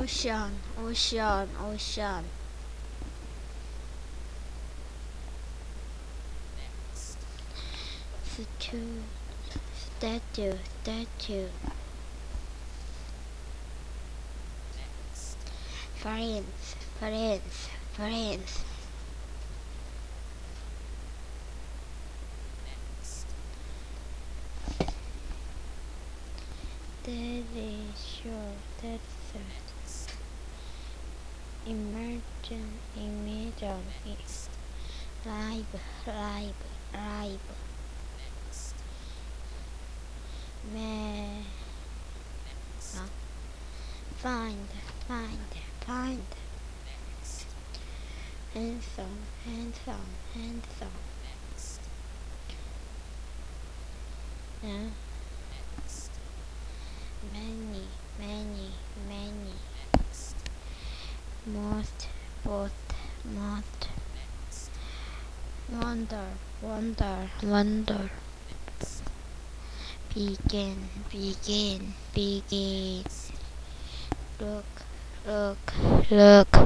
Ocean, ocean, ocean. Statue, statue, statue. Friends, friends, friends. That is sure, that's emergent, emergent. Live, live, live. Man, find, find, find. Handsome, handsome, handsome. Yeah. Many, many, many. Most, both, most. Wonder, wonder, wonder. Begin, begin, begin. Look, look, look.